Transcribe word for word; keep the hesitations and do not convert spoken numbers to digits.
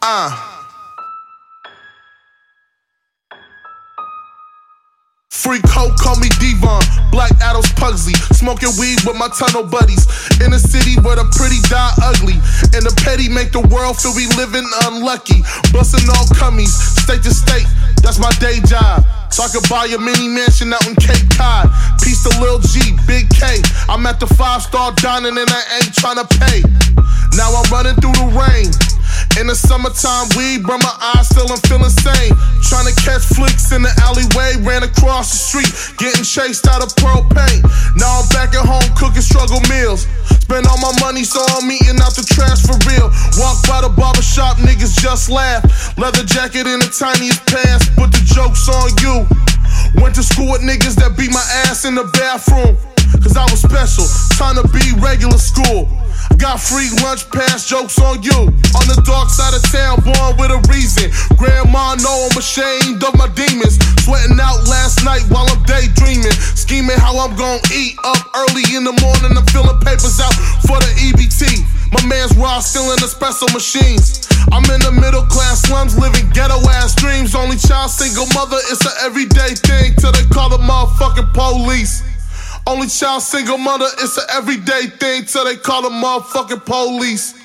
Uh. Free coke, call me Devon. Black Adams Pugsley. Smoking weed with my tunnel buddies. In a city where the pretty die ugly. And the petty make the world feel we living unlucky. Bustin' all cummies, state to state. That's my day job. So I could buy a mini mansion out in Cape Cod. Peace to Lil G, Big K. I'm at the five-star dining and I ain't tryna pay. Now I'm running through the rain. In the summertime, weed burn my eyes, still I'm feeling sane. Tryna catch flicks in the alleyway, ran across the street, getting chased out of Pearl Paint. Now I'm back at home cooking struggle meals. Spend all my money, so I'm eating out the trash for real. Walk by the barbershop, niggas just laugh. Leather jacket in the tiniest pants, put the jokes on you. Went to school with niggas that beat my ass in the bathroom. Cause I was special, time to be regular school. Got free lunch pass, jokes on you. On the dark side of town, born with a reason. Grandma know I'm ashamed of my demons. Sweating out last night while I'm daydreaming. Scheming how I'm gon' eat up early in the morning. I'm filling papers out for the E B T. My man's raw, still in espresso machines. I'm in the middle class slums, living ghetto ass dreams. Only child, single mother, it's an everyday thing till they call the motherfucking police. Only child, single mother, it's an everyday thing till they call the motherfucking police.